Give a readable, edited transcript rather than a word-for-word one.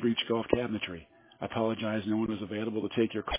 You've reached Golf Cabinetry. I apologize no one was available to take your call.